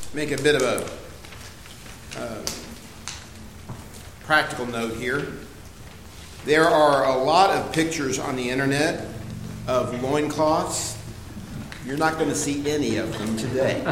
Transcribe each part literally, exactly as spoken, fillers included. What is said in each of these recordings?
make a bit of a uh, practical note here. There are a lot of pictures on the internet of loincloths. You're not going to see any of them today.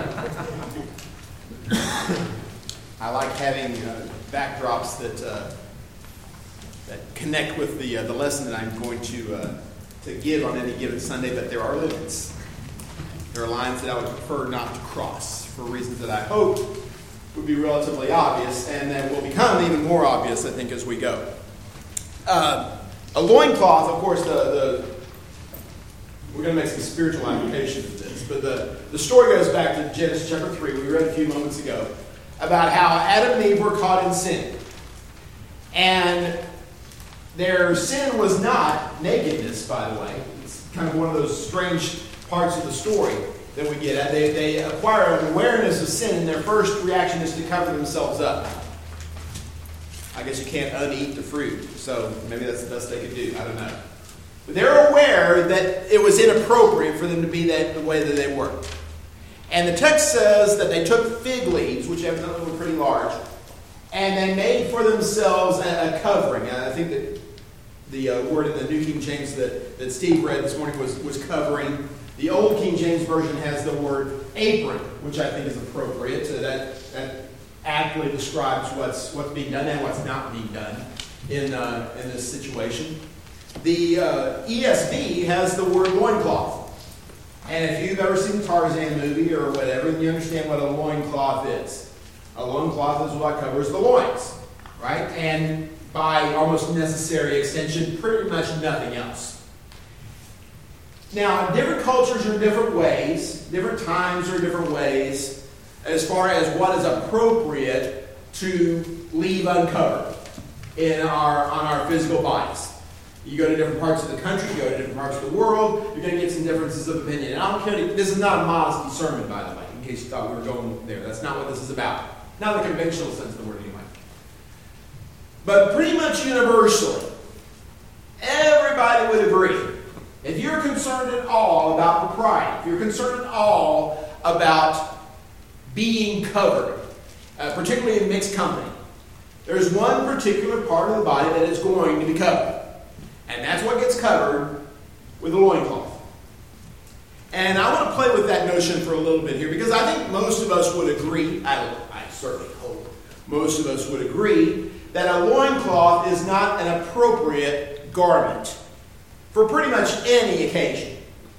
I like having uh, backdrops that uh, that connect with the uh, the lesson that I'm going to uh, to give on any given Sunday, but there are limits. There are lines that I would prefer not to cross for reasons that I hope would be relatively obvious and that will become even more obvious, I think, as we go. Uh, a loincloth, of course, the, the we're going to make some spiritual application of this, but the, the story goes back to Genesis chapter three, we read a few moments ago, about how Adam and Eve were caught in sin. And their sin was not nakedness, by the way. It's kind of one of those strange parts of the story that we get at. They, they acquire an awareness of sin, and their first reaction is to cover themselves up. I guess you can't uneat the fruit, so maybe that's the best they could do. I don't know. But they're aware that it was inappropriate for them to be that the way that they were. And the text says that they took fig leaves, which evidently were pretty large, and they made for themselves a, a covering. And I think that the uh, word in the New King James that, that Steve read this morning was, was covering. The Old King James Version has the word apron, which I think is appropriate. So that, that aptly describes what's what's being done and what's not being done in uh, in this situation. The uh, E S V has the word loincloth. And if you've ever seen the Tarzan movie or whatever, then you understand what a loincloth is. A loincloth is what covers the loins, right? And by almost necessary extension, pretty much nothing else. Now, different cultures are different ways, different times are different ways, as far as what is appropriate to leave uncovered in our on our physical bodies. You go to different parts of the country, you go to different parts of the world, you're going to get some differences of opinion. And I don't care, to, this is not a modesty sermon, by the way, in case you thought we were going there. That's not what this is about. Not in the conventional sense of the word, anyway. But pretty much universally, everybody would agree. If you're concerned at all about propriety, if you're concerned at all about being covered, uh, particularly in mixed company, there's one particular part of the body that is going to be covered. And that's what gets covered with a loincloth. And I want to play with that notion for a little bit here, because I think most of us would agree, I, I certainly hope most of us would agree, that a loincloth is not an appropriate garment for pretty much any occasion.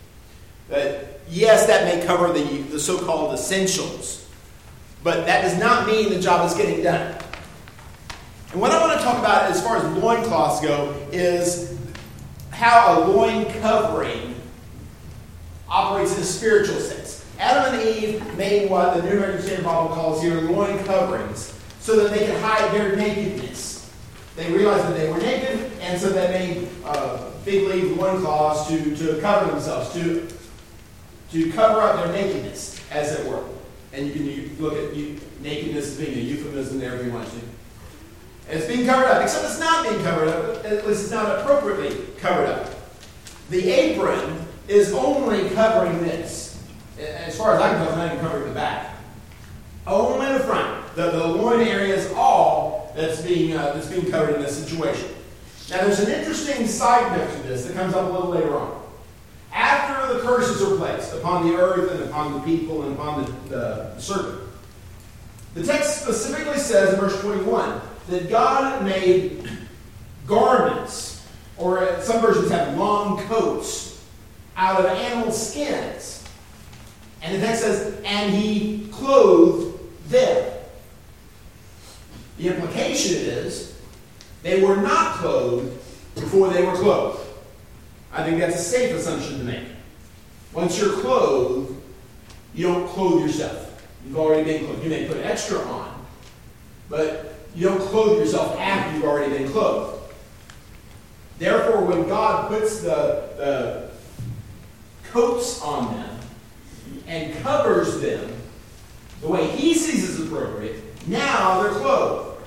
That, yes, that may cover the, the so-called essentials, but that does not mean the job is getting done. And what I want to talk about as far as loincloths go is how a loin covering operates in a spiritual sense. Adam and Eve made what the New American Standard Bible calls here loin coverings so that they could hide their nakedness. They realized that they were naked, and so they made uh, fig leaf loincloths to, to cover themselves, to, to cover up their nakedness, as it were. And you can you look at you, nakedness as being a euphemism there if you want to. And it's being covered up, except it's not being covered up, at least it's not appropriately covered up. The apron is only covering this. As far as I can tell, it's not even covering the back. Only the front. The, the loin area is all that's being, uh, that's being covered in this situation. Now there's an interesting side note to this that comes up a little later on. After the curses are placed upon the earth and upon the people and upon the, the serpent, the text specifically says in verse twenty-one that God made garments, or some versions have long coats, out of animal skins. And the text says, and he clothed them. The implication is they were not clothed before they were clothed. I think that's a safe assumption to make. Once you're clothed, you don't clothe yourself. You've already been clothed. You may put extra on, but you don't clothe yourself after you've already been clothed. Therefore, when God puts the, the coats on them and covers them the way he sees is appropriate, now they're clothed.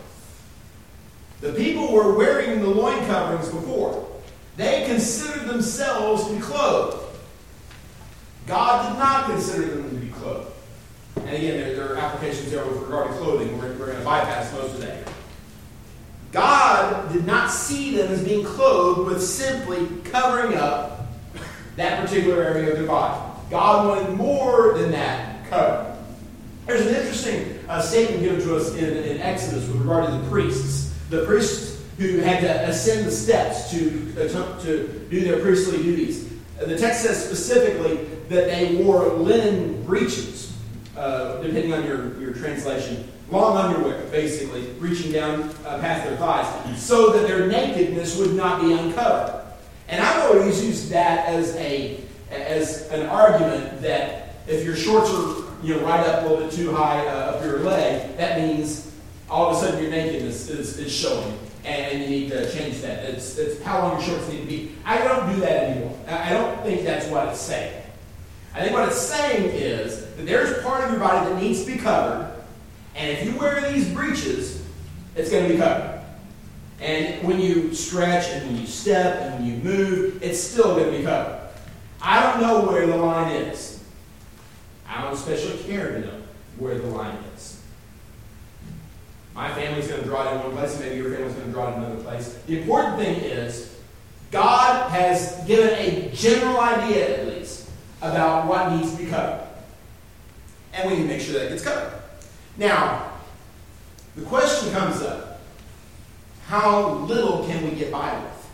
The people were wearing the loin coverings before. They considered themselves to be clothed. God did not consider them to be clothed. And and again, there, there are applications there with regard to clothing. We're, we're going to bypass most of that. God did not see them as being clothed with simply covering up that particular area of their body. God wanted more than that cover. There's an interesting uh, statement given to us in, in Exodus with regard to the priests. The priests who had to ascend the steps to, uh, to do their priestly duties. The text says specifically that they wore linen breeches, uh, depending on your, your translation. Long underwear, basically, reaching down uh, past their thighs, so that their nakedness would not be uncovered. And I've always used that as a as an argument that if your shorts are you know right up a little bit too high uh, up your leg, that means all of a sudden your nakedness is, is showing, and you need to change that. It's, it's how long your shorts need to be. I don't do that anymore. I don't think that's what it's saying. I think what it's saying is that there's part of your body that needs to be covered. And if you wear these breeches, it's going to be covered. And when you stretch and when you step and when you move, it's still going to be covered. I don't know where the line is. I don't especially care to know where the line is. My family's going to draw it in one place, maybe your family's going to draw it in another place. The important thing is, God has given a general idea, at least, about what needs to be covered. And we need to make sure that it gets covered. Now, the question comes up, how little can we get by with?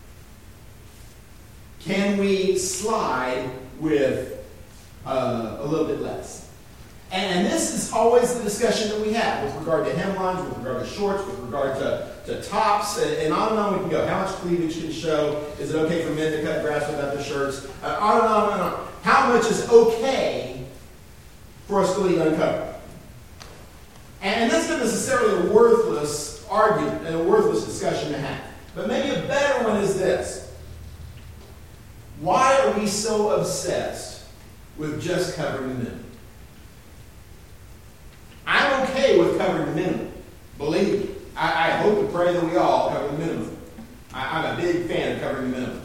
Can we slide with uh, a little bit less? And, and this is always the discussion that we have with regard to hemlines, with regard to shorts, with regard to, to tops, and, and on and on we can go. How much cleavage can show? Is it okay for men to cut grass without their shirts? Uh, on and on and on. How much is okay for us to leave uncovered? And that's not necessarily a worthless argument and a worthless discussion to have. But maybe a better one is this. Why are we so obsessed with just covering the minimum? I'm okay with covering the minimum. Believe me. I, I hope and pray that we all cover the minimum. I, I'm a big fan of covering the minimum.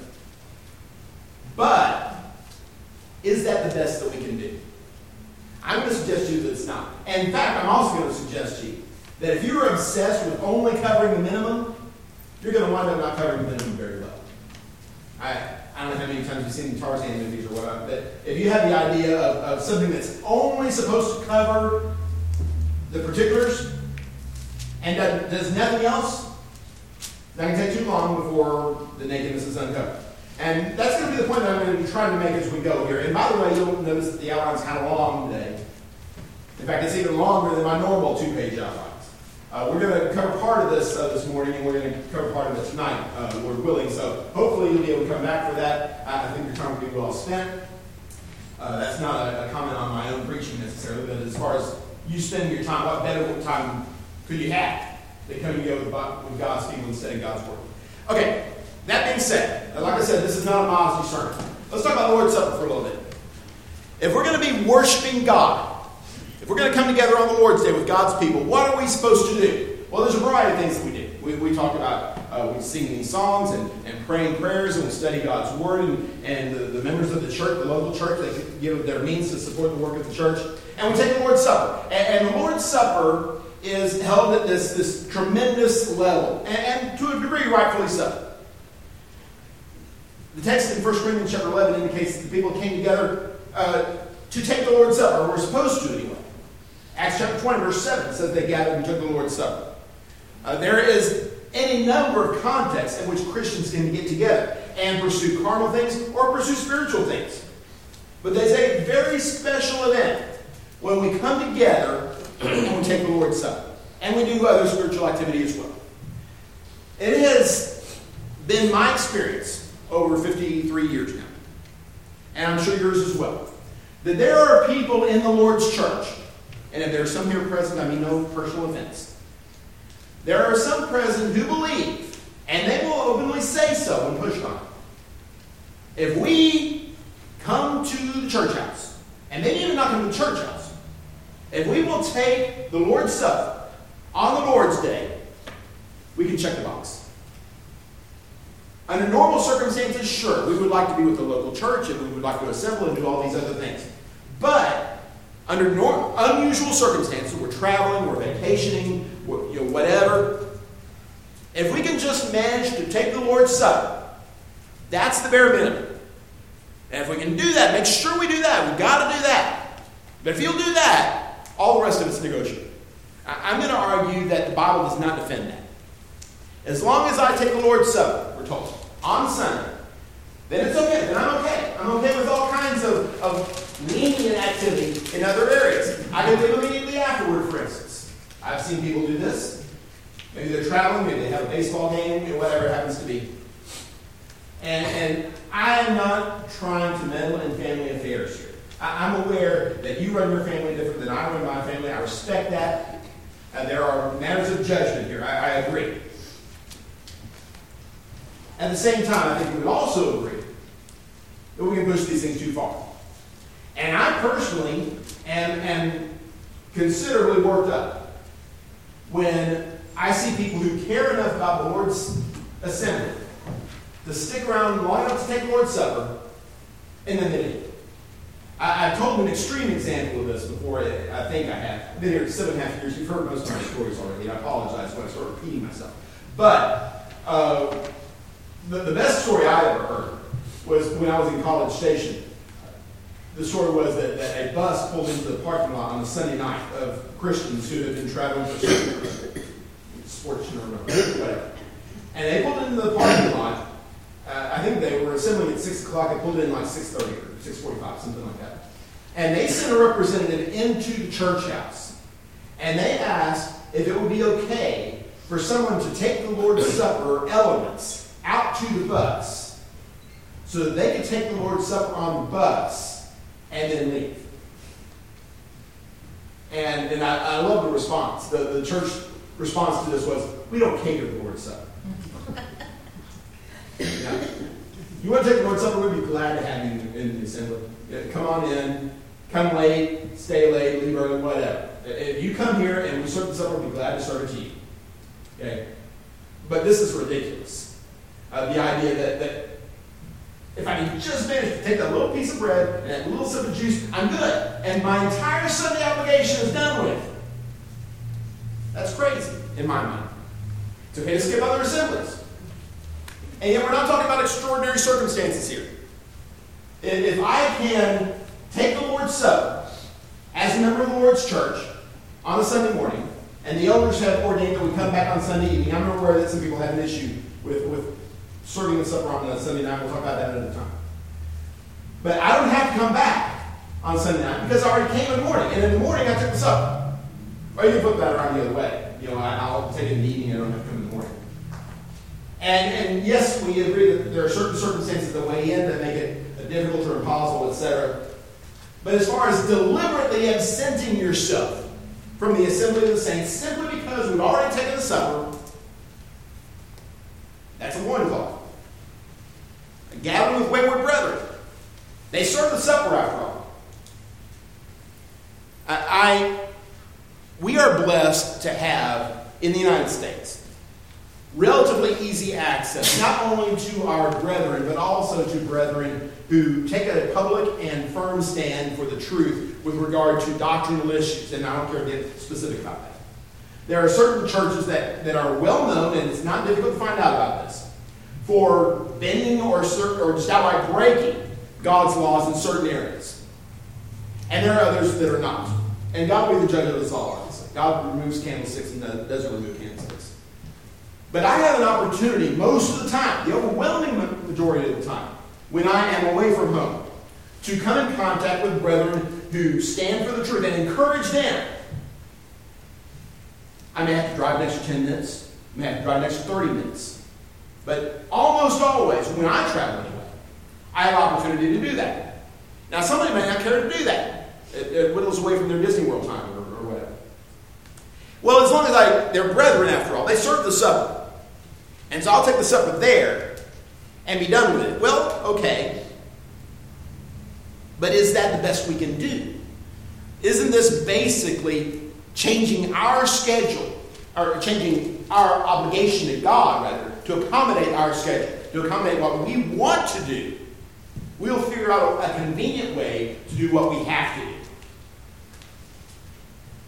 But is that the best that we can do? I'm going to suggest to you that it's not. And in fact, I'm also going to suggest to you that if you're obsessed with only covering the minimum, you're going to wind up not covering the minimum very well. I, I don't know how many times you've seen the Tarzan movies or whatever, but if you have the idea of, of something that's only supposed to cover the particulars and does, does nothing else, that can take too long before the nakedness is uncovered. And that's going to be the point that I'm going to be trying to make as we go here. And by the way, you'll notice that the outline's kind of long today. In fact, it's even longer than my normal two-page outlines. Uh, we're going to cover part of this uh, this morning, and we're going to cover part of it tonight, uh, Lord willing. So hopefully you'll be able to come back for that. I think your time will be well spent. Uh, that's not a, a comment on my own preaching necessarily, but as far as you spending your time, what better time could you have than coming together with, with God's people and studying God's Word? Okay. That being said, like I said, this is not a modesty sermon. Let's talk about the Lord's Supper for a little bit. If we're going to be worshiping God, if we're going to come together on the Lord's Day with God's people, what are we supposed to do? Well, there's a variety of things that we do. We, we talk about, uh, we sing these songs and, and praying prayers, and we study God's Word, and, and the, the members of the church, the local church, they give their means to support the work of the church. And we take the Lord's Supper. And, and the Lord's Supper is held at this, this tremendous level, and, and to a degree, rightfully so. The text in First Corinthians chapter eleven indicates that the people came together uh, to take the Lord's Supper, or were supposed to anyway. Acts chapter twenty, verse seven says they gathered and took the Lord's Supper. Uh, there is any number of contexts in which Christians can get together and pursue carnal things or pursue spiritual things. But there's a very special event when we come together and we take the Lord's Supper. And we do other spiritual activity as well. It has been my experience over fifty-three years now, and I'm sure yours as well, that there are people in the Lord's church, and if there are some here present, I mean no personal offense. There are some present who believe, and they will openly say so when pushed on. If we come to the church house, and maybe even not come to the church house, if we will take the Lord's Supper on the Lord's Day, we can check the box. Under normal circumstances, sure, we would like to be with the local church, and we would like to assemble and do all these other things. But under normal, unusual circumstances, we're traveling, we're vacationing, we're, you know, whatever. If we can just manage to take the Lord's Supper, that's the bare minimum. And if we can do that, make sure we do that. We've got to do that. But if you'll do that, all the rest of it's negotiable. I'm going to argue that the Bible does not defend that. As long as I take the Lord's Supper, we're told, on Sunday, then it's okay. Then I'm okay. I'm okay with all kinds of, of lenient activity in other areas. I can live immediately afterward, for instance. I've seen people do this. Maybe they're traveling, maybe they have a baseball game, or whatever it happens to be. And, and I am not trying to meddle in family affairs here. I, I'm aware that you run your family different than I run my family. I respect that. Uh, there are matters of judgment here. I, I agree. At the same time, I think we would also agree that we can push these things too far. And I personally am, am considerably worked up when I see people who care enough about the Lord's assembly to stick around long enough to take the Lord's Supper, and then they leave. I, I've told an extreme example of this before. I think I have. I've been here seven and a half years. You've heard most of my stories already. I apologize when I start repeating myself. But uh, the, the best story I ever heard was when I was in College Station. The story was that, that a bus pulled into the parking lot on a Sunday night of Christians who had been traveling for sports or whatever. And they pulled into the parking lot. Uh, I think they were assembling at six o'clock. They pulled in like six thirty or six forty-five, something like that. And they sent a representative into the church house. And they asked if it would be okay for someone to take the Lord's Supper elements out to the bus so that they could take the Lord's Supper on the bus and then leave. And, and I, I love the response. The, the church response to this was, we don't cater the Lord's Supper. Now, you want to take the Lord's Supper, we'd be glad to have you in, in the assembly. Yeah, come on in, come late, stay late, leave early, whatever. If you come here and we serve the supper, we'd be glad to serve it to you. Okay? But this is ridiculous. Uh, the idea that, that if I can just manage to take that little piece of bread and that little sip of juice, I'm good. And my entire Sunday obligation is done with. That's crazy in my mind. It's okay to skip other assemblies. And yet we're not talking about extraordinary circumstances here. If I can take the Lord's Supper as a member of the Lord's church on a Sunday morning, and the elders have ordained that we come back on Sunday evening. I'm aware that some people have an issue with, with serving the supper on a Sunday night. We'll talk about that another time. But I don't have to come back on Sunday night because I already came in the morning. And in the morning, I took the supper. Or you can flip that around the other way. You know, I'll take it in the evening. I don't have to come in the morning. And, and yes, we agree that there are certain circumstances that weigh in that make it difficult or impossible, et cetera. But as far as deliberately absenting yourself from the assembly of the saints simply because we've already taken the supper, that's a loincloth. A gathering with wayward brethren. They serve the supper after all. I, I we are blessed to have in the United States relatively easy access, not only to our brethren, but also to brethren who take a public and firm stand for the truth with regard to doctrinal issues, and I don't care to get specific about that. There are certain churches that, that are well known, and it's not difficult to find out about this, for bending or, or just outright breaking God's laws in certain areas. And there are others that are not. And God will be the judge of us all, obviously. God removes candlesticks and doesn't remove candlesticks. But I have an opportunity most of the time, the overwhelming majority of the time, when I am away from home, to come in contact with brethren who stand for the truth and encourage them. I may have to drive an extra ten minutes. I may have to drive an extra thirty minutes. But almost always, when I travel anyway, I have opportunity to do that. Now, somebody may not care to do that. It, it whittles away from their Disney World time or, or whatever. Well, as long as I, they're brethren after all, they serve the supper. And so I'll take the supper there and be done with it. Well, okay. But is that the best we can do? Isn't this basically changing our schedule, or changing our obligation to God, rather, to accommodate our schedule, to accommodate what we want to do? We'll figure out a convenient way to do what we have to do.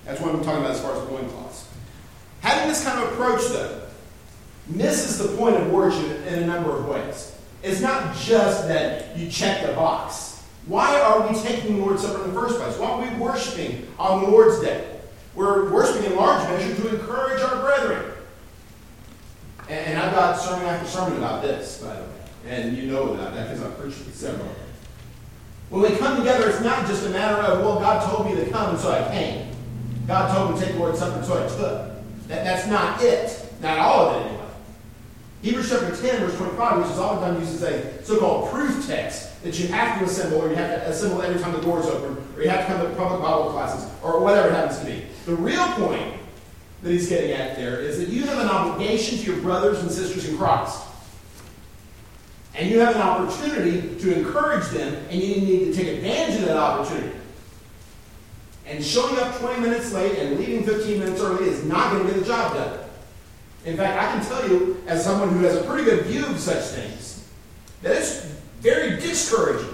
That's what I'm talking about as far as loincloths. Having this kind of approach, though, misses the point of worship in a number of ways. It's not just that you check the box. Why are we taking the Lord's Supper in the first place? Why are we worshiping on the Lord's Day? We're worshiping in large measure to encourage our brethren. And, and I've got sermon after sermon about this, by the way. And you know about that because I've preached it several. When we come together, it's not just a matter of, well, God told me to come and so I came. God told me to take the Lord's Supper and so I took. That, that's not it. Not all of it, anyway. Hebrews chapter ten, verse twenty-five, which is oftentimes used as a so-called proof text that you have to assemble, or you have to assemble every time the door is open, or you have to come to public Bible classes, or whatever it happens to be. The real point that he's getting at there is that you have an obligation to your brothers and sisters in Christ. And you have an opportunity to encourage them, and you need to take advantage of that opportunity. And showing up twenty minutes late and leaving fifteen minutes early is not going to get the job done. In fact, I can tell you, as someone who has a pretty good view of such things, that it's very discouraging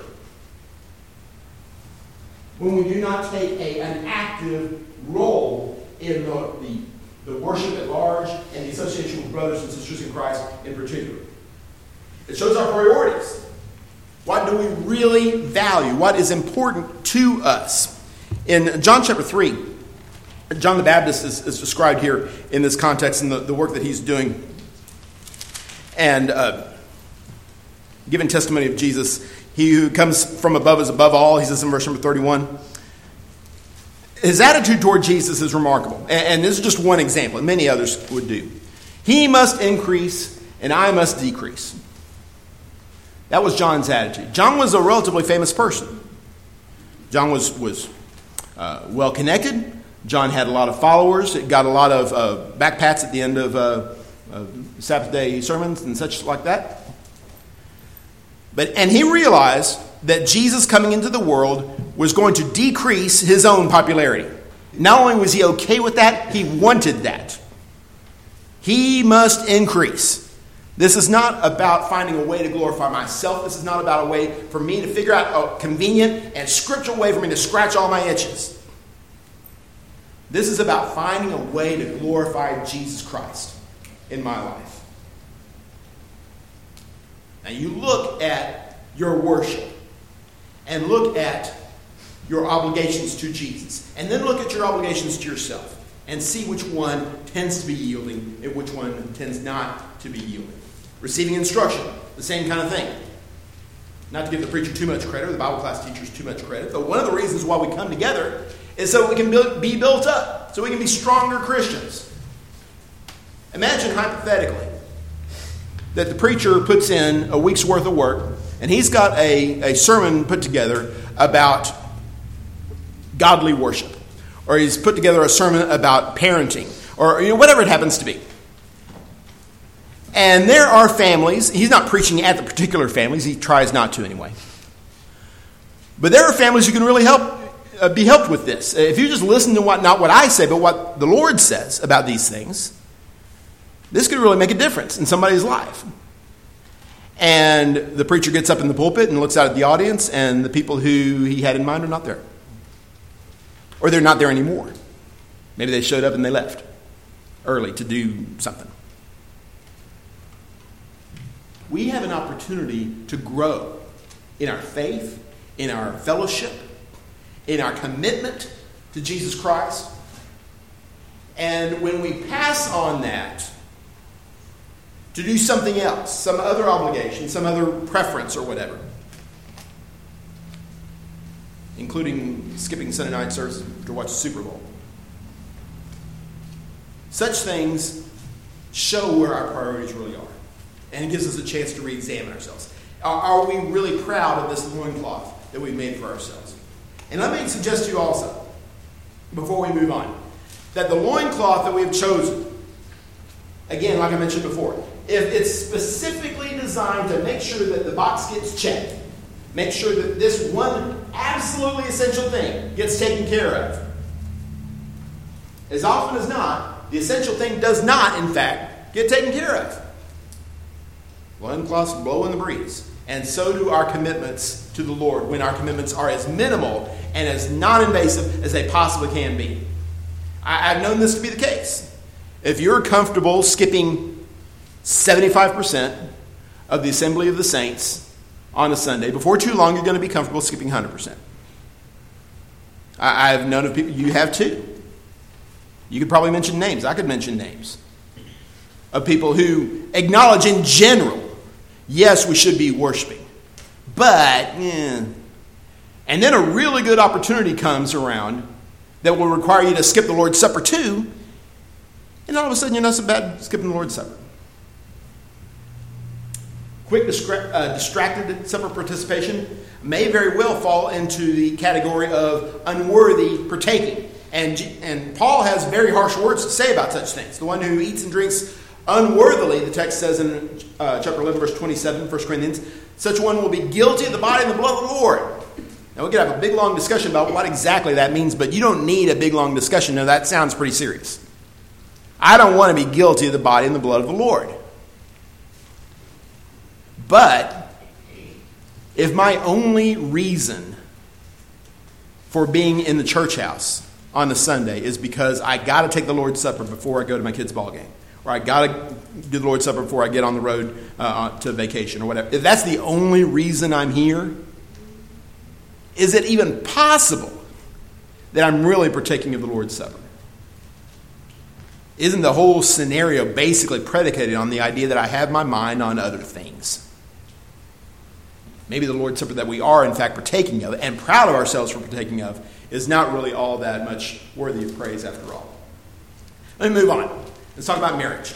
when we do not take a, an active role in the, the, the worship at large and the association with brothers and sisters in Christ in particular. It shows our priorities. What do we really value? What is important to us? In John chapter three, John the Baptist is, is described here in this context in the, the work that he's doing. And uh, giving testimony of Jesus. He who comes from above is above all. He says in verse number thirty-one. His attitude toward Jesus is remarkable. And, and this is just one example. And many others would do. He must increase and I must decrease. That was John's attitude. John was a relatively famous person. John was, was uh, well-connected. John had a lot of followers. It got a lot of uh, backpats at the end of uh, uh, Sabbath day sermons and such like that. But and he realized that Jesus coming into the world was going to decrease his own popularity. Not only was he okay with that, he wanted that. He must increase. This is not about finding a way to glorify myself. This is not about a way for me to figure out a convenient and scriptural way for me to scratch all my itches. This is about finding a way to glorify Jesus Christ in my life. Now you look at your worship and look at your obligations to Jesus. And then look at your obligations to yourself and see which one tends to be yielding and which one tends not to be yielding. Receiving instruction, the same kind of thing. Not to give the preacher too much credit or the Bible class teachers too much credit, but one of the reasons why we come together is so we can build, be built up, so we can be stronger Christians. Imagine hypothetically that the preacher puts in a week's worth of work and he's got a, a sermon put together about godly worship, or he's put together a sermon about parenting, or you know, whatever it happens to be. And there are families, he's not preaching at the particular families, he tries not to anyway. But there are families who can really help uh, be helped with this. If you just listen to what not what I say, but what the Lord says about these things, this could really make a difference in somebody's life. And the preacher gets up in the pulpit and looks out at the audience, and the people who he had in mind are not there. Or they're not there anymore. Maybe they showed up and they left early to do something. We have an opportunity to grow in our faith, in our fellowship, in our commitment to Jesus Christ. And when we pass on that to do something else, some other obligation, some other preference or whatever, including skipping Sunday night service to watch the Super Bowl, such things show where our priorities really are. And it gives us a chance to re-examine ourselves. Are, are we really proud of this loincloth that we've made for ourselves? And let me suggest to you also, before we move on, that the loincloth that we have chosen, again, like I mentioned before, if it's specifically designed to make sure that the box gets checked, make sure that this one absolutely essential thing gets taken care of, as often as not, the essential thing does not, in fact, get taken care of. Loincloths blow in the breeze. And so do our commitments to the Lord when our commitments are as minimal and as non-invasive as they possibly can be. I, I've known this to be the case. If you're comfortable skipping seventy-five percent of the assembly of the saints on a Sunday, before too long you're going to be comfortable skipping one hundred percent. I, I've known of people, you have too. You could probably mention names. I could mention names of people who acknowledge in general, yes, we should be worshiping, but, eh. And then a really good opportunity comes around that will require you to skip the Lord's Supper too, and all of a sudden you're not so bad skipping the Lord's Supper. Quick distra- uh, distracted supper participation may very well fall into the category of unworthy partaking. And, and Paul has very harsh words to say about such things. The one who eats and drinks unworthily, the text says in uh, chapter eleven, verse twenty-seven, First Corinthians, such one will be guilty of the body and the blood of the Lord. Now, we could have a big, long discussion about what exactly that means, but you don't need a big, long discussion. No, that sounds pretty serious. I don't want to be guilty of the body and the blood of the Lord. But if my only reason for being in the church house on a Sunday is because I got to take the Lord's Supper before I go to my kid's ball game, or I got to do the Lord's Supper before I get on the road uh, to vacation or whatever, if that's the only reason I'm here, is it even possible that I'm really partaking of the Lord's Supper? Isn't the whole scenario basically predicated on the idea that I have my mind on other things? Maybe the Lord's Supper that we are in fact partaking of and proud of ourselves for partaking of is not really all that much worthy of praise after all. Let me move on. Let's talk about marriage.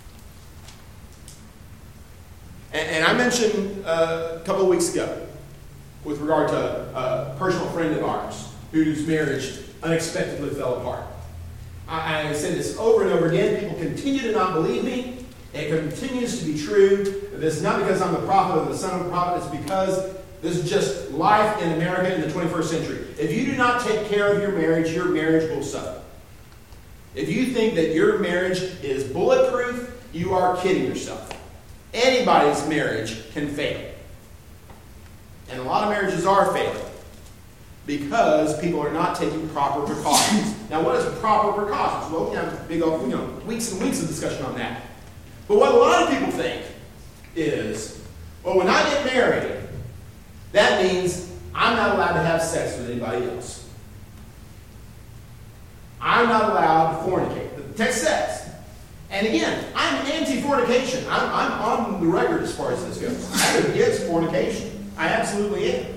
And, and I mentioned uh, a couple of weeks ago with regard to a personal friend of ours whose marriage unexpectedly fell apart. I, I say this over and over again. People continue to not believe me. It continues to be true. This is not because I'm the prophet or the son of the prophet. It's because this is just life in America in the twenty-first century. If you do not take care of your marriage, your marriage will suffer. If you think that your marriage is bulletproof, you are kidding yourself. Anybody's marriage can fail. And a lot of marriages are failing because people are not taking proper precautions. Now, what is proper precautions? Well, we have big, you know, weeks and weeks of discussion on that. But what a lot of people think is, well, when I get married, that means I'm not allowed to have sex with anybody else. I'm not allowed to fornicate. The text says. And again, I'm anti-fornication. I'm, I'm on the record as far as this goes. I'm against fornication. I absolutely am.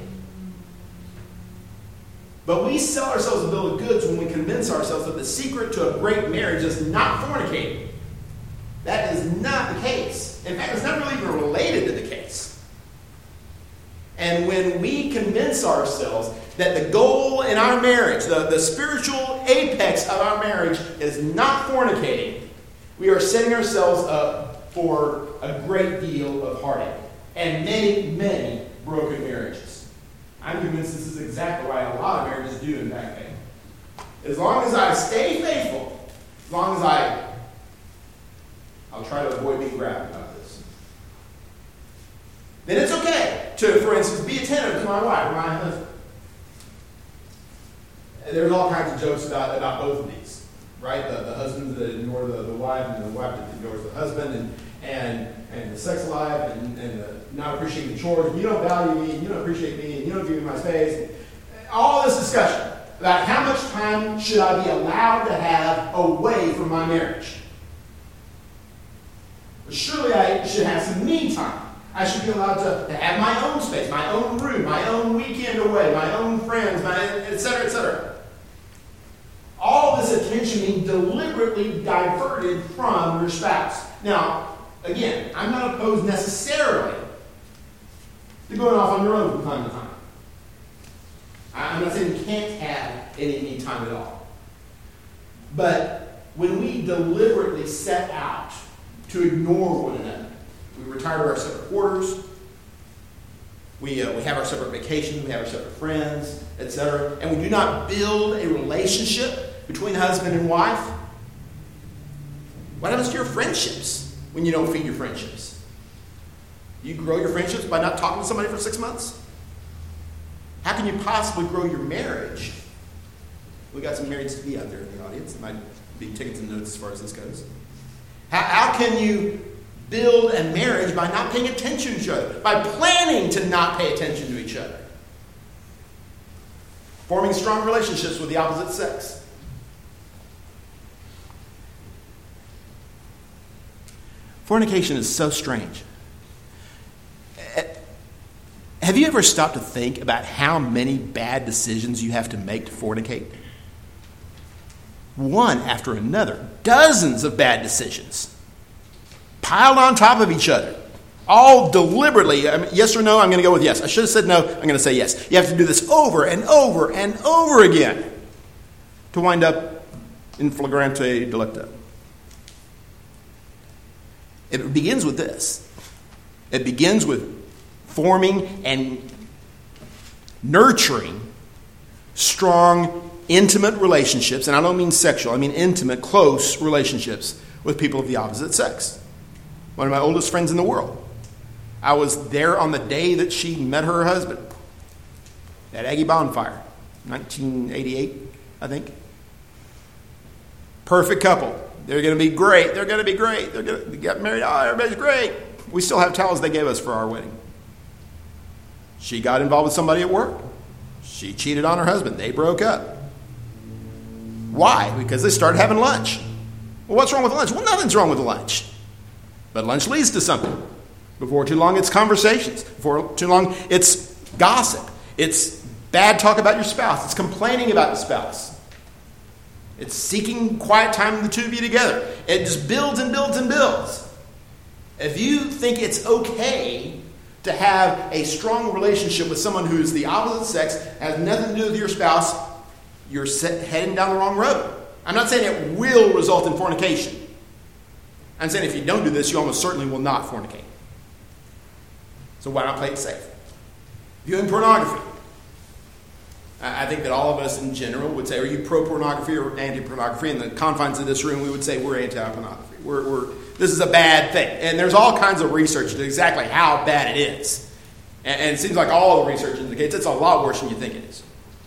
But we sell ourselves a bill of goods when we convince ourselves that the secret to a great marriage is not fornicating. That is not the case. In fact, it's not really even related to the case. And when we convince ourselves that the goal in our marriage, the, the spiritual apex of our marriage is not fornicating, we are setting ourselves up for a great deal of heartache and many, many broken marriages. I'm convinced this is exactly why a lot of marriages do in fact fail. As long as I stay faithful, as long as I I'll try to avoid being graphic about this. Then it's okay to, for instance, be attentive to my wife or my husband. There's all kinds of jokes about, about both of these, right? The, the husbands that ignore the, the wife and the wife that ignores the husband and and, and the sex life and, and the not appreciating the chores. You don't value me, and you don't appreciate me, and you don't give me my space. All this discussion about how much time should I be allowed to have away from my marriage. Surely I should have some me time. I should be allowed to, to have my own space, my own room, my own weekend away, my own friends, my et cetera, et cetera. All this attention being deliberately diverted from your spouse. Now, again, I'm not opposed necessarily to going off on your own from time to time. I'm not saying you can't have any me time at all. But when we deliberately set out to ignore one another. We retire to our separate quarters. We, uh, we have our separate vacations. We have our separate friends, et cetera. And we do not build a relationship between husband and wife. What happens to your friendships when you don't feed your friendships? You grow your friendships by not talking to somebody for six months? How can you possibly grow your marriage We got some marrieds to be out there in the audience. Might be taking some notes as far as this goes. How, how can you build a marriage by not paying attention to each other? By planning to not pay attention to each other. Forming strong relationships with the opposite sex. Fornication is so strange. Have you ever stopped to think about how many bad decisions you have to make to fornicate? One after another. Dozens of bad decisions. Piled on top of each other. All deliberately. I mean, yes or no, I'm going to go with yes. I should have said no, I'm going to say yes. You have to do this over and over and over again to wind up in flagrante delicto. It begins with this. It begins with forming and nurturing strong, intimate relationships, and I don't mean sexual, I mean intimate, close relationships with people of the opposite sex. One of my oldest friends in the world. I was there on the day that she met her husband at Aggie Bonfire, nineteen eighty-eight, I think. Perfect couple. They're going to be great. They're going to be great. They're going to get married. Oh, everybody's great. We still have towels they gave us for our wedding. She got involved with somebody at work. She cheated on her husband. They broke up. Why? Because they started having lunch. Well, what's wrong with lunch? Well, nothing's wrong with lunch. But lunch leads to something. Before too long, it's conversations. Before too long, it's gossip. It's bad talk about your spouse. It's complaining about your spouse. It's seeking quiet time in the two of you together. It just builds and builds and builds. If you think it's okay to have a strong relationship with someone who is the opposite sex, has nothing to do with your spouse, you're set, heading down the wrong road. I'm not saying it will result in fornication. I'm saying if you don't do this, you almost certainly will not fornicate. So why not play it safe? Viewing pornography. I think that all of us in general would say, are you pro-pornography or anti-pornography? In the confines of this room, we would say we're anti-pornography. We're, we're, this is a bad thing. And there's all kinds of research to exactly how bad it is. And, and it seems like all the research indicates it's a lot worse than you think it is.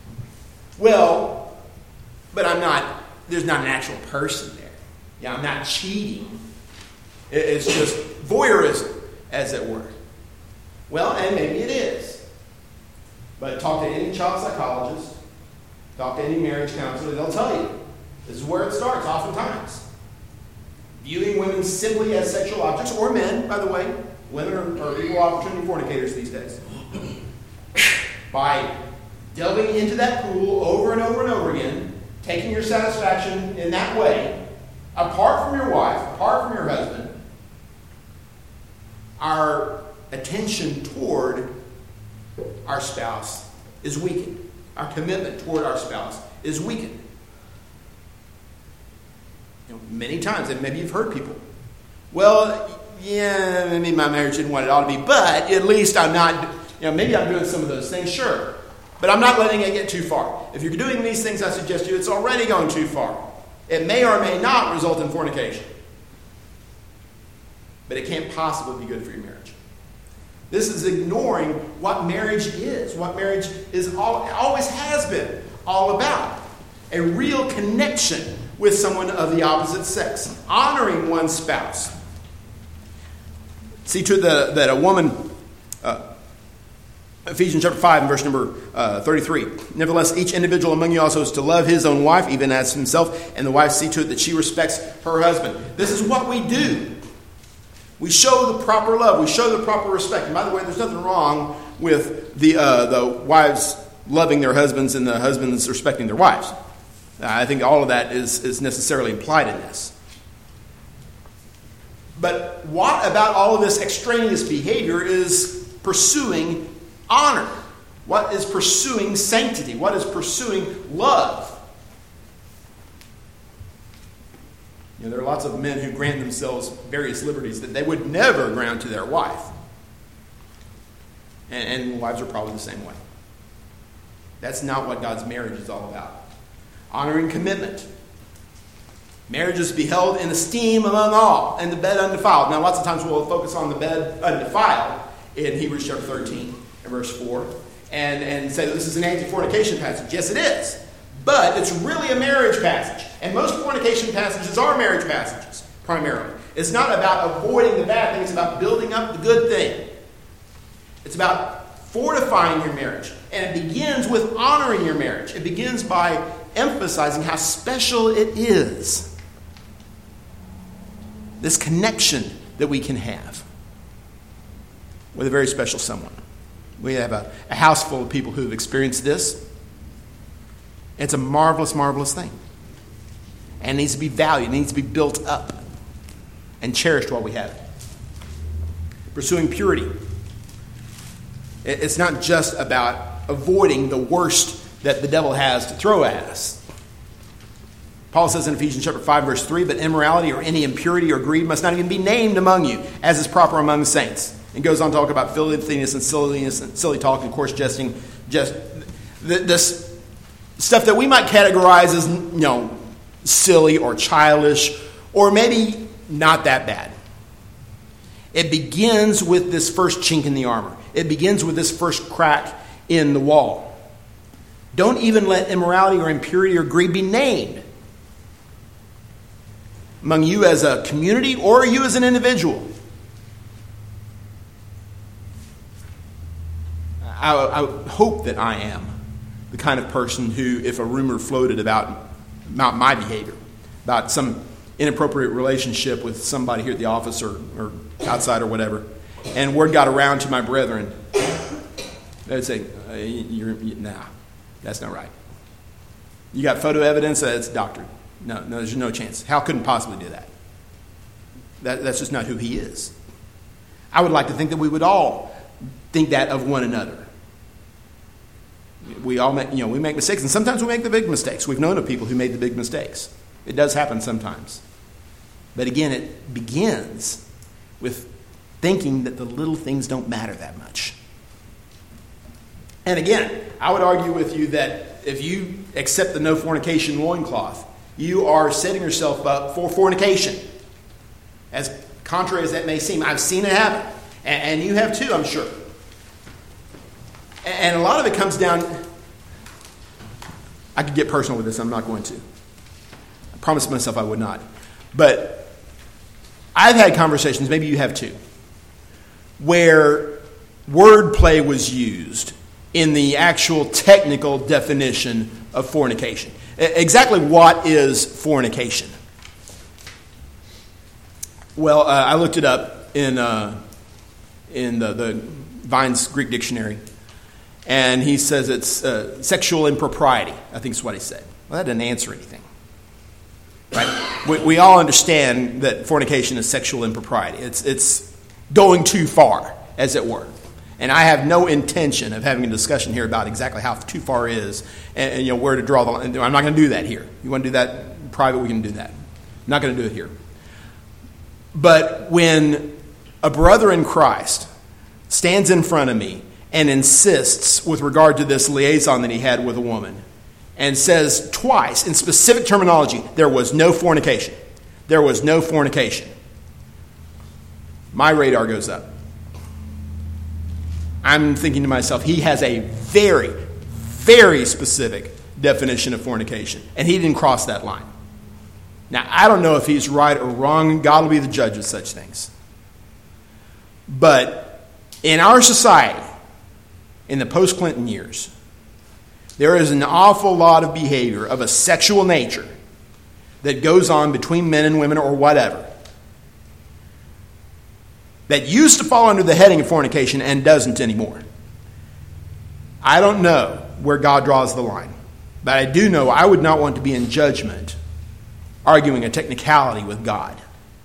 Well, but I'm not, there's not an actual person there. Yeah, I'm not cheating. It, it's just voyeurism, as it were. Well, and maybe it is. But talk to any child psychologist, talk to any marriage counselor, they'll tell you this is where it starts oftentimes. Viewing women simply as sexual objects, or men, by the way. Women are, are equal opportunity fornicators these days. By delving into that pool over and over and over again, taking your satisfaction in that way, apart from your wife, apart from your husband, our attention toward our spouse is weakened. Our commitment toward our spouse is weakened. You know, many times, and maybe you've heard people, well, yeah, maybe my marriage isn't what it ought to be, but at least I'm not, you know, maybe I'm doing some of those things, sure. But I'm not letting it get too far. If you're doing these things I suggest you, it's already going too far. It may or may not result in fornication. But it can't possibly be good for your marriage. This is ignoring what marriage is, what marriage is all, always has been all about. A real connection with someone of the opposite sex. Honoring one's spouse. See to the, that a woman, uh, Ephesians chapter five and verse number uh, thirty-three. Nevertheless, each individual among you also is to love his own wife, even as himself, and the wife see to it that she respects her husband. This is what we do. We show the proper love. We show the proper respect. And by the way, there's nothing wrong with the uh, the wives loving their husbands and the husbands respecting their wives. Uh, I think all of that is, is necessarily implied in this. But what about all of this extraneous behavior is pursuing honor? What is pursuing sanctity? What is pursuing love? You know, there are lots of men who grant themselves various liberties that they would never grant to their wife. And, and wives are probably the same way. That's not what God's marriage is all about. Honoring commitment. Marriages be held in esteem among all, and the bed undefiled. Now, lots of times we'll focus on the bed undefiled in Hebrews chapter thirteen and verse four, and, and say that this is an anti-fornication passage. Yes, it is. But it's really a marriage passage. And most fornication passages are marriage passages, primarily. It's not about avoiding the bad thing. It's about building up the good thing. It's about fortifying your marriage. And it begins with honoring your marriage. It begins by emphasizing how special it is. This connection that we can have with a very special someone. We have a, a house full of people who have experienced this. It's a marvelous, marvelous thing. And it needs to be valued. It needs to be built up and cherished while we have it. Pursuing purity. It's not just about avoiding the worst that the devil has to throw at us. Paul says in Ephesians chapter five, verse three, but immorality or any impurity or greed must not even be named among you, as is proper among the saints. And goes on to talk about filthiness and silliness and silly talk and coarse jesting. Just this stuff that we might categorize as, you know, silly or childish or maybe not that bad. It begins with this first chink in the armor. It begins with this first crack in the wall. Don't even let immorality or impurity or greed be named among you as a community or you as an individual. I, I hope that I am the kind of person who, if a rumor floated about, about my behavior, about some inappropriate relationship with somebody here at the office or, or outside or whatever, and word got around to my brethren, they'd say, uh, you're, you, nah, that's not right. You got photo evidence that it's doctored. No, no, there's no chance. Hal couldn't possibly do that. that. That's just not who he is. I would like to think that we would all think that of one another. We all make, you know, we make mistakes, and sometimes we make the big mistakes. We've known of people who made the big mistakes. It does happen sometimes. But again, it begins with thinking that the little things don't matter that much. And again, I would argue with you that if you accept the no fornication loincloth, you are setting yourself up for fornication. As contrary as that may seem, I've seen it happen. And, and you have too, I'm sure. And a lot of it comes down, I could get personal with this, I'm not going to. I promised myself I would not. But I've had conversations, maybe you have too, where wordplay was used in the actual technical definition of fornication. Exactly what is fornication? Well, uh, I looked it up in uh, in the, the Vine's Greek dictionary, and he says it's uh, sexual impropriety. I think is what he said. Well, that didn't answer anything. Right? We, we all understand that fornication is sexual impropriety. It's it's going too far, as it were. And I have no intention of having a discussion here about exactly how too far is and, and you know where to draw the line. I'm not going to do that here. You want to do that in private, we can do that. I'm not going to do it here. But when a brother in Christ stands in front of me and insists with regard to this liaison that he had with a woman and says twice in specific terminology, there was no fornication. There was no fornication. My radar goes up. I'm thinking to myself, he has a very, very specific definition of fornication, and he didn't cross that line. Now, I don't know if he's right or wrong. God will be the judge of such things. But in our society, in the post-Clinton years, there is an awful lot of behavior of a sexual nature that goes on between men and women or whatever that used to fall under the heading of fornication and doesn't anymore. I don't know where God draws the line, but I do know I would not want to be in judgment arguing a technicality with God.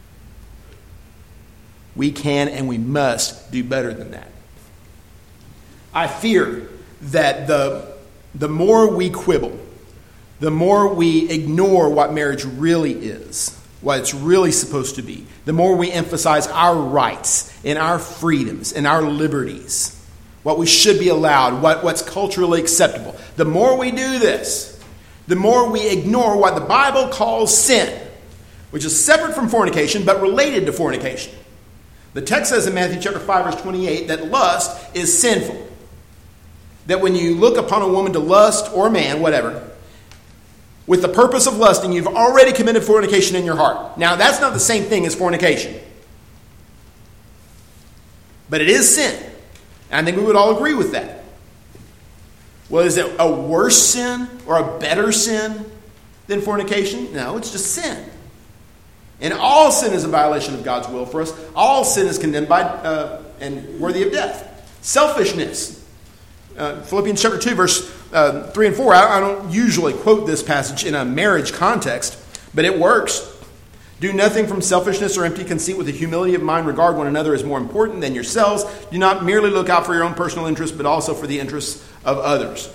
We can and we must do better than that. I fear that the, the more we quibble, the more we ignore what marriage really is, what it's really supposed to be, the more we emphasize our rights and our freedoms and our liberties, what we should be allowed, what, what's culturally acceptable. The more we do this, the more we ignore what the Bible calls sin, which is separate from fornication but related to fornication. The text says in Matthew chapter five, verse twenty-eight, that lust is sinful. That when you look upon a woman to lust, or a man, whatever, with the purpose of lusting, you've already committed fornication in your heart. Now, that's not the same thing as fornication. But it is sin. And I think we would all agree with that. Well, is it a worse sin or a better sin than fornication? No, it's just sin. And all sin is a violation of God's will for us. All sin is condemned by uh, and worthy of death. Selfishness. Uh, Philippians chapter two, verse uh, three and four. I, I don't usually quote this passage in a marriage context, but it works. Do nothing from selfishness or empty conceit. With the humility of mind, regard one another as more important than yourselves. Do not merely look out for your own personal interests, but also for the interests of others.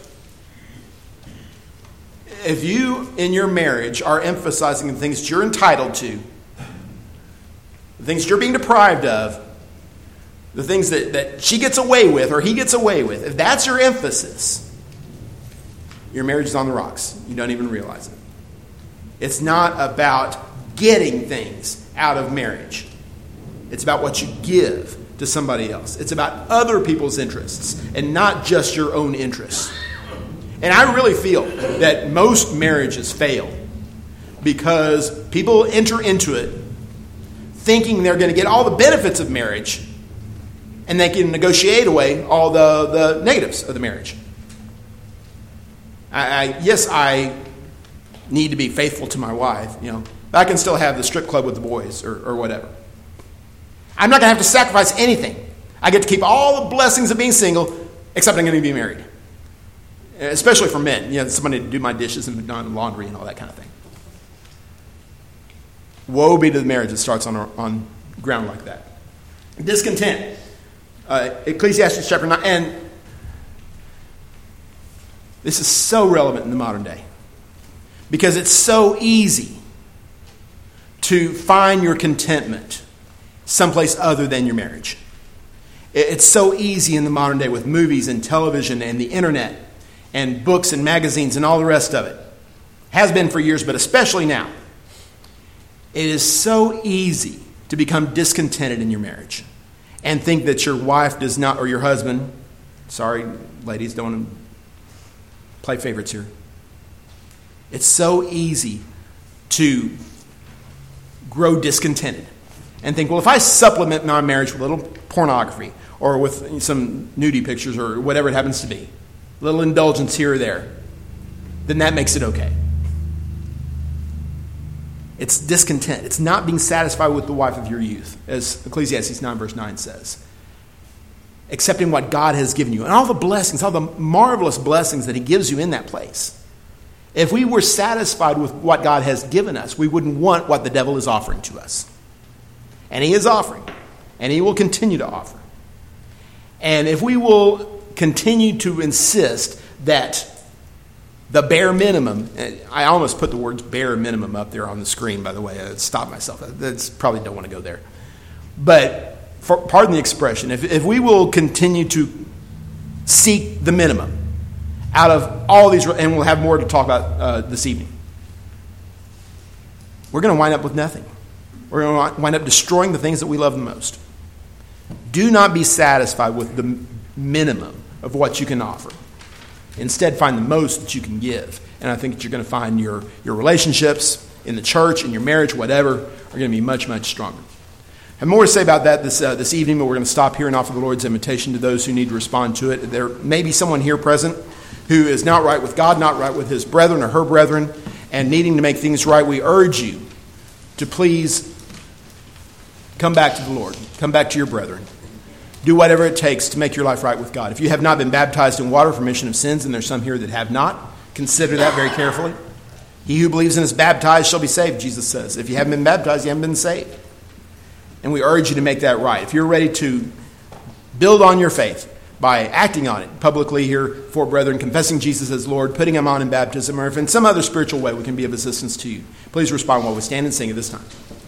If you, in your marriage, are emphasizing the things that you're entitled to, the things you're being deprived of, the things that, that she gets away with or he gets away with, if that's your emphasis, your marriage is on the rocks. You don't even realize it. It's not about getting things out of marriage. It's about what you give to somebody else. It's about other people's interests and not just your own interests. And I really feel that most marriages fail because people enter into it thinking they're going to get all the benefits of marriage and they can negotiate away all the, the negatives of the marriage. I, I, yes, I need to be faithful to my wife, you know. I can still have the strip club with the boys or, or whatever. I'm not going to have to sacrifice anything. I get to keep all the blessings of being single, except I'm going to be married. Especially for men. You know, somebody to do my dishes and laundry and all that kind of thing. Woe be to the marriage that starts on, on ground like that. Discontent. Uh, Ecclesiastes chapter nine. And this is so relevant in the modern day. Because it's so easy to find your contentment someplace other than your marriage. It's so easy in the modern day with movies and television and the internet and books and magazines and all the rest of it. Has been for years, but especially now. It is so easy to become discontented in your marriage and think that your wife does not, or your husband, sorry, ladies, don't want to play favorites here. It's so easy to grow discontented and think, well, if I supplement my marriage with a little pornography or with some nudie pictures or whatever it happens to be, a little indulgence here or there, then that makes it okay. It's discontent. It's not being satisfied with the wife of your youth, as Ecclesiastes nine verse nine says. Accepting what God has given you and all the blessings, all the marvelous blessings that he gives you in that place. If we were satisfied with what God has given us, we wouldn't want what the devil is offering to us. And he is offering. And he will continue to offer. And if we will continue to insist that the bare minimum, I almost put the words bare minimum up there on the screen, by the way. I stopped myself. That's probably don't want to go there. But for, pardon the expression, if, if we will continue to seek the minimum, out of all these, and we'll have more to talk about uh, this evening, we're going to wind up with nothing. We're going to wind up destroying the things that we love the most. Do not be satisfied with the minimum of what you can offer. Instead, find the most that you can give. And I think that you're going to find your, your relationships in the church, in your marriage, whatever, are going to be much, much stronger. I have more to say about that this uh, this evening, but we're going to stop here and offer the Lord's invitation to those who need to respond to it. There may be someone here present who is not right with God, not right with his brethren or her brethren, and needing to make things right. We urge you to please come back to the Lord. Come back to your brethren. Do whatever it takes to make your life right with God. If you have not been baptized in water for remission of sins, and there's some here that have not, consider that very carefully. He who believes and is baptized shall be saved, Jesus says. If you haven't been baptized, you haven't been saved. And we urge you to make that right. If you're ready to build on your faith by acting on it publicly here for brethren, confessing Jesus as Lord, putting him on in baptism, or if in some other spiritual way we can be of assistance to you, please respond while we stand and sing at this time.